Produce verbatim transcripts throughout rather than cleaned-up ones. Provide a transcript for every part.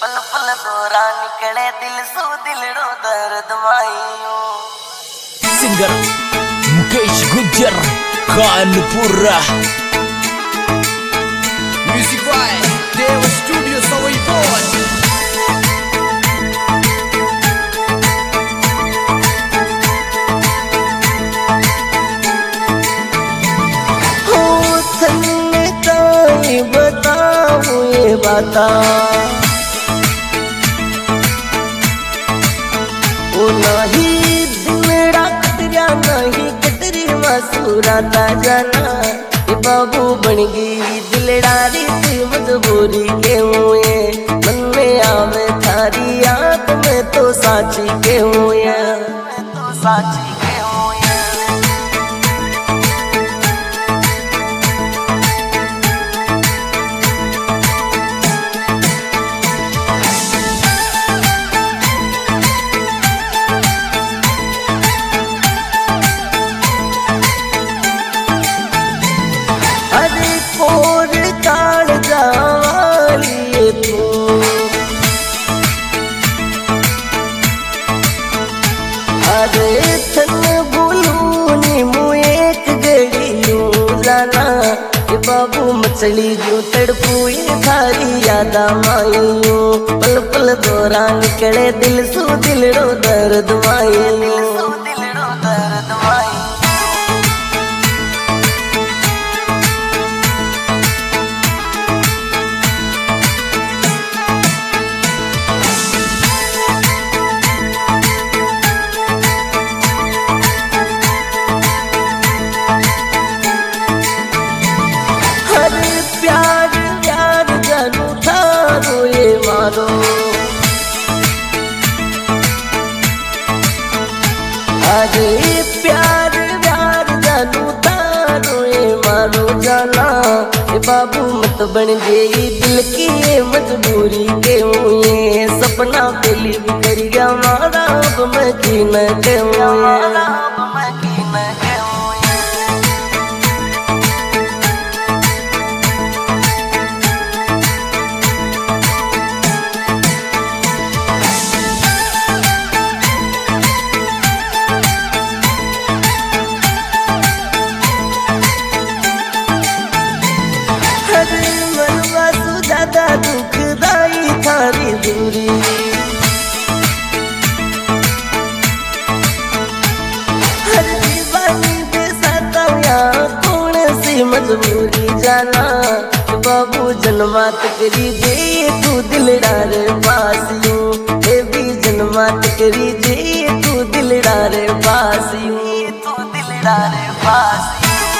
पल पल दोरा निकले दिल सो दिलड़ो दर्द माइयो। Singer Mukesh Gujjar Kanpura. Music by Dev studio सवई बोल। बताऊं ये बाता ओ नहीं दिलड़ा कतरिया नहीं कतरी मसूरा ता जाना ये बाबू बन गई दिलड़ा री मजबूरी के हुए मन में आवे थारी याद में तो साची के हुए तो साची के हुए। अरे थन भूलूनी मुँह एक गड़ियों जाना ये बाबू मछली जो तड़पुई थारी यादा माइयो। पल पल दोरा निकले दिल सो दिलड़ो दर्द माइयो। प्यार प्यार जानू थारो ये मारो अरे प्यार प्यार जानू थारो ये मारो जाना ये बाबू मत बन गई दिल की ये मजबूरी के हुए। सपना पहली भी कर गया मारा अब मैं की न कहूँ। ज्यादा दुखदाई थारी दूरी हर दीवानी दे सताया कौन सी मजबूरी जाना बाबू जन्मात करी दे तू दिलदार बासियों ये भी जन्मात करी दे तू दिलदार बासियों तू दिलदार बासियों।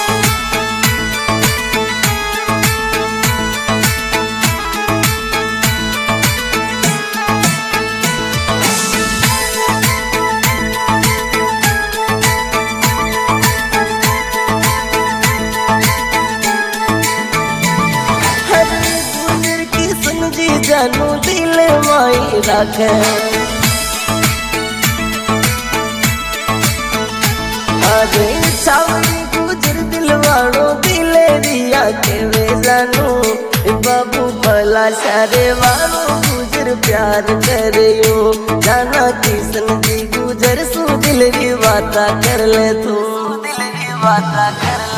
जानू दिल माई रखे अरे छावनी गुजर दिलवाड़ो दिले रिया के वे जानू बाबू भला सारे वालों गुजर प्यार करियो जाना किसन जी गुजर सू दिल री बाता कर ले तू दिल री बाता कर ले।